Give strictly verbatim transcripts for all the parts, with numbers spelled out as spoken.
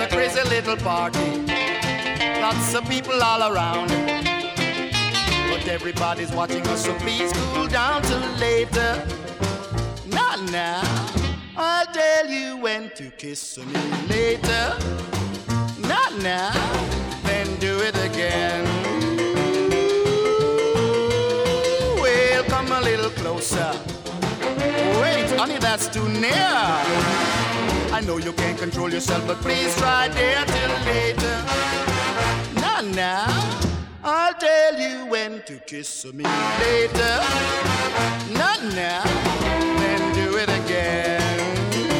a crazy little party. Lots of people all around. But everybody's watching us, so please cool down till later. Not now. I'll tell you when to kiss me later. Not now. Then do it again. Well, come a little closer. Wait, honey, that's too near. I know you can't control yourself, but please try there till later. Now, now, I'll tell you when to kiss me later. Not now, then do it again.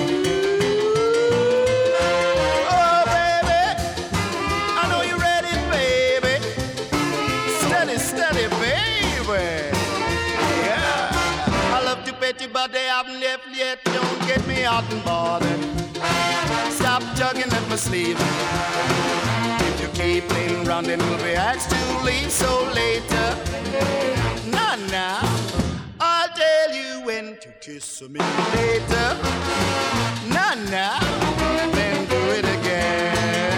Oh, baby, I know you're ready, baby. Steady, steady, baby. Yeah, I love to pet you, but they haven't left yet. Don't get me out and bothered. Stop tugging at my sleeve. If you keep playing around, then we'll be asked to leave. So later, nah, nah, I'll tell you when to kiss me later. Nah, nah, then do it again.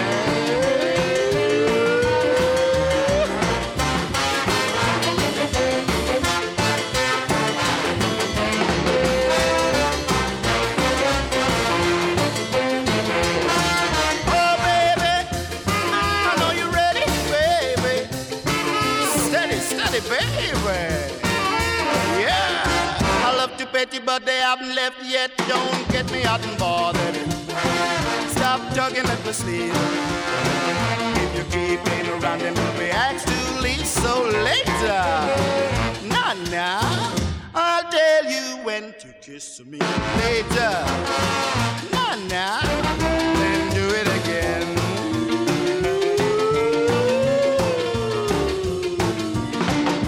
Baby, yeah, I love to pet you, but they haven't left yet. Don't get me hot and bothered. Stop tugging at the sleeve. If you keep playing around, then we'll be asked to leave. So later, nah, nah, I'll tell you when to kiss me later. Nah, nah, then do it again.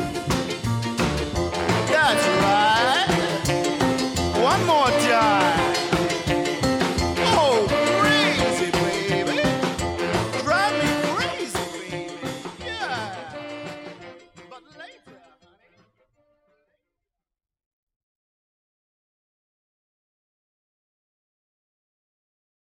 That's right. One more time.